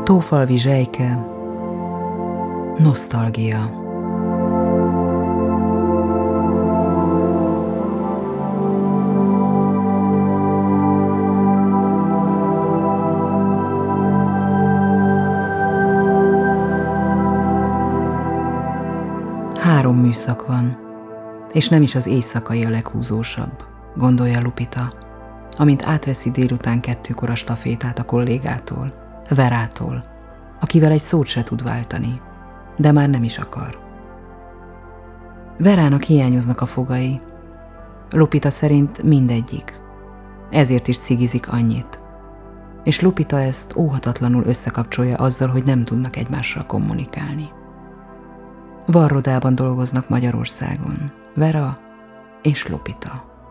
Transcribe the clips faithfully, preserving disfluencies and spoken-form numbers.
Tófalvi Zsejke, nosztalgia. Három műszak van, és nem is az éjszakai a leghúzósabb, gondolja Lupita, amint átveszi délután kettőkor a stafétát a kollégától, Verától, akivel egy szót se tud váltani, de már nem is akar. Verának hiányoznak a fogai. Lupita szerint mindegyik. Ezért is cigizik annyit. És Lupita ezt óhatatlanul összekapcsolja azzal, hogy nem tudnak egymással kommunikálni. Varrodában dolgoznak Magyarországon, Vera és Lupita.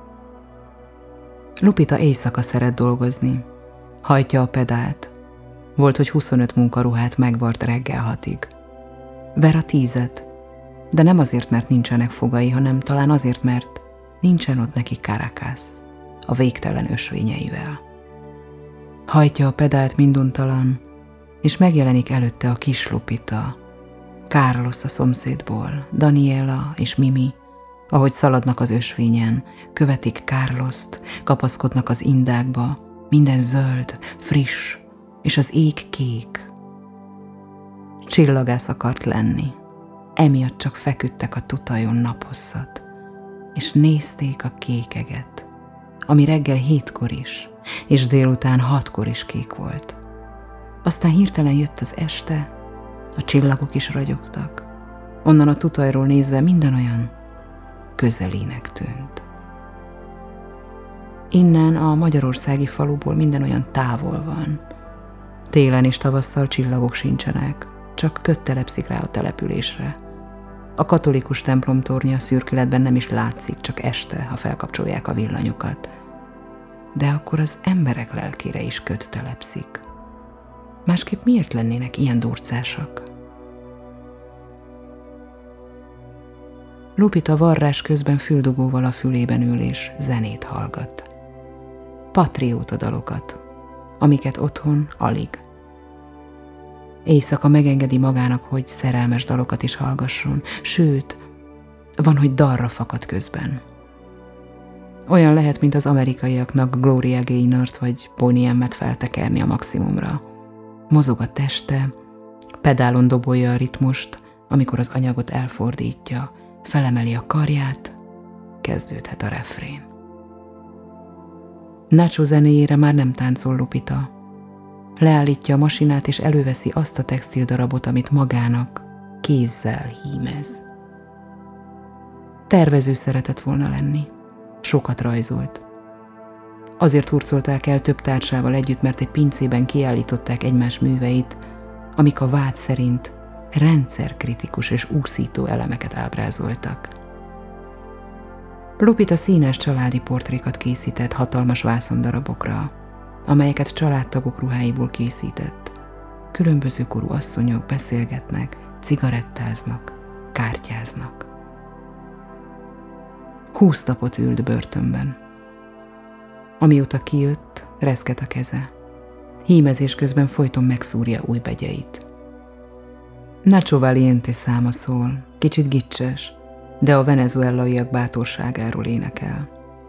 Lupita éjszaka szeret dolgozni. Hajtja a pedált. Volt, hogy huszonöt munkaruhát megvart reggel hatig. Vera tízet, de nem azért, mert nincsenek fogai, hanem talán azért, mert nincsen ott neki Caracas, a végtelen ösvényeivel. Hajtja a pedált minduntalan, és megjelenik előtte a kis Lupita, Carlos a szomszédból, Daniela és Mimi, ahogy szaladnak az ösvényen, követik Carlost, kapaszkodnak az indákba, minden zöld, friss, és az ég kék. Csillagász akart lenni, emiatt csak feküdtek a tutajon naphosszat, és nézték a kékeget, ami reggel hétkor is, és délután hatkor is kék volt. Aztán hirtelen jött az este, a csillagok is ragyogtak, onnan a tutajról nézve minden olyan közelinek tűnt. Innen a magyarországi faluból minden olyan távol van. Télen és tavasszal csillagok sincsenek, csak köd telepszik rá a településre. A katolikus templom tornya a szürkületben nem is látszik, csak este, ha felkapcsolják a villanyokat. De akkor az emberek lelkére is köd telepszik. Másképp miért lennének ilyen durcásak? Lupita varrás közben füldugóval a fülében ül és zenét hallgat. Patrióta dalokat, amiket otthon alig. Éjszaka megengedi magának, hogy szerelmes dalokat is hallgasson, sőt, van, hogy dalra fakad közben. Olyan lehet, mint az amerikaiaknak Gloria Gaynort vagy Boney M-et feltekerni a maximumra. Mozog a teste, pedálon dobolja a ritmust, amikor az anyagot elfordítja, felemeli a karját, kezdődhet a refrén. Nacho zenéjére már nem táncol Lupita. Leállítja a masinát és előveszi azt a textildarabot, amit magának kézzel hímez. Tervező szeretett volna lenni. Sokat rajzolt. Azért hurcolták el több társával együtt, mert egy pincében kiállították egymás műveit, amik a vád szerint rendszerkritikus és úszító elemeket ábrázoltak. Lupita színes családi portrékat készített hatalmas vászondarabokra, amelyeket családtagok ruháiból készített. Különböző korú asszonyok beszélgetnek, cigarettáznak, kártyáznak. Húsz napot ült börtönben. Amióta kijött, reszket a keze. Hímezés közben folyton megszúrja új begyeit. Nacho Valiente száma szól, kicsit gicses, de a venezuelaiak bátorságáról énekel.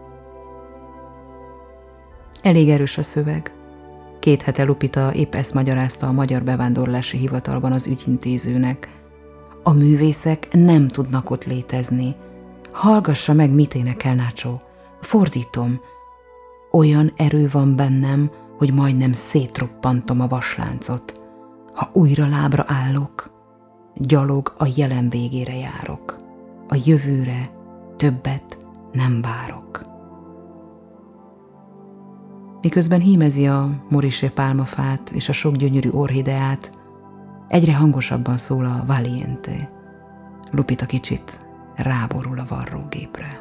Elég erős a szöveg. Két hete Lupita épp ezt magyarázta a Magyar Bevándorlási Hivatalban az ügyintézőnek. A művészek nem tudnak ott létezni. Hallgassa meg, mit énekel Nacho. Fordítom. Olyan erő van bennem, hogy majdnem szétroppantom a vasláncot. Ha újra lábra állok, gyalog a jelen végére járok. A jövőre többet nem várok. Miközben hímezi a morisé pálmafát és a sok gyönyörű orhideát, egyre hangosabban szól a Valiente. Lupita kicsit ráborul a varrógépre.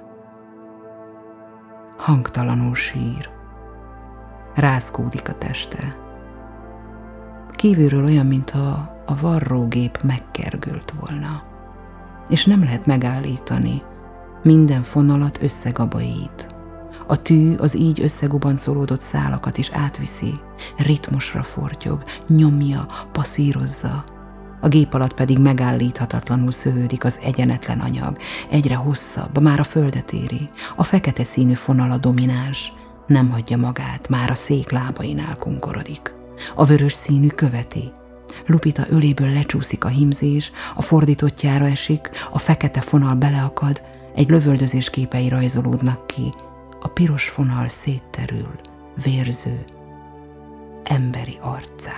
Hangtalanul sír. Rázkódik a teste. Kívülről olyan, mintha a varrógép megkergült volna, és nem lehet megállítani, minden fonalat összegabaít. A tű az így összegubancolódott szálakat is átviszi, ritmusra fortyog, nyomja, passzírozza. A gép alatt pedig megállíthatatlanul szövődik az egyenetlen anyag, egyre hosszabb, már a földet éri. A fekete színű fonal a domináns, nem hagyja magát, már a szék lábainál kunkorodik. A vörös színű követi. Lupita öléből lecsúszik a hímzés, a fordítottjára esik, a fekete fonal beleakad, egy lövöldözés képei rajzolódnak ki, a piros fonal szétterül, vérző, emberi arcá.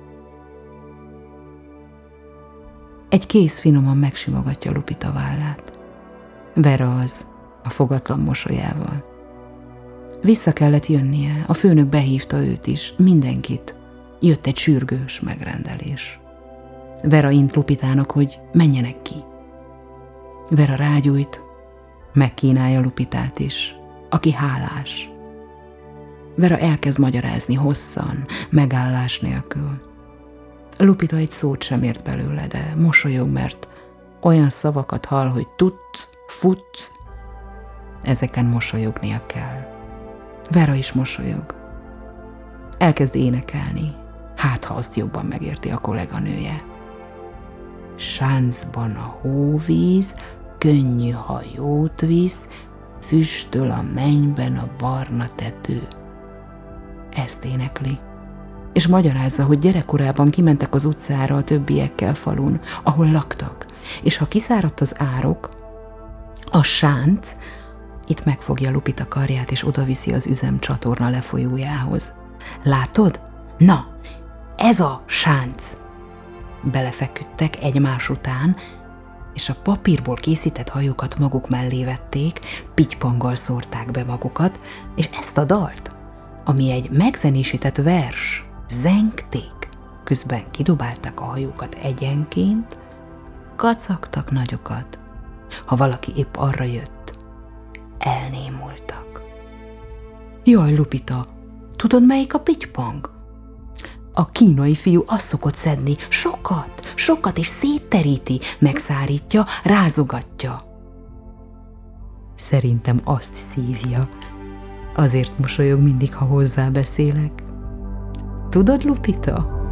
Egy kéz finoman megsimogatja Lupita vállát. Vera az, a fogatlan mosolyával. Vissza kellett jönnie, a főnök behívta őt is, mindenkit. Jött egy sürgős megrendelés. Vera int Lupitának, hogy menjenek ki. Vera rágyújt, megkínálja Lupitát is, aki hálás. Vera elkezd magyarázni hosszan, megállás nélkül. Lupita egy szót sem ért belőle, de mosolyog, mert olyan szavakat hall, hogy tudsz, futsz. Ezeken mosolyognia kell. Vera is mosolyog. Elkezd énekelni, hát ha azt jobban megérti a kolléganője. Sáncban a hóvíz, könnyű, ha jót visz, füstöl a mennyben a barna tető. Ezt énekli, és magyarázza, hogy gyerekkorában kimentek az utcára a többiekkel falun, ahol laktak, és ha kiszáradt az árok, a sánc, itt megfogja Lupita karját, és odaviszi az üzemcsatorna lefolyójához. Látod? Na, ez a sánc! Belefeküdtek egymás után, és a papírból készített hajókat maguk mellé vették, pittypanggal szórták be magukat, és ezt a dalt, ami egy megzenésített vers, zengték, közben kidobálták a hajókat egyenként, kacagtak nagyokat. Ha valaki épp arra jött, elnémultak. Jaj, Lupita, tudod, melyik a pittypang? A kínai fiú azt szokott szedni, sokat, sokat, és szétteríti, megszárítja, rázogatja. Szerintem azt szívja. Azért mosolyog mindig, ha hozzá beszélek. Tudod, Lupita?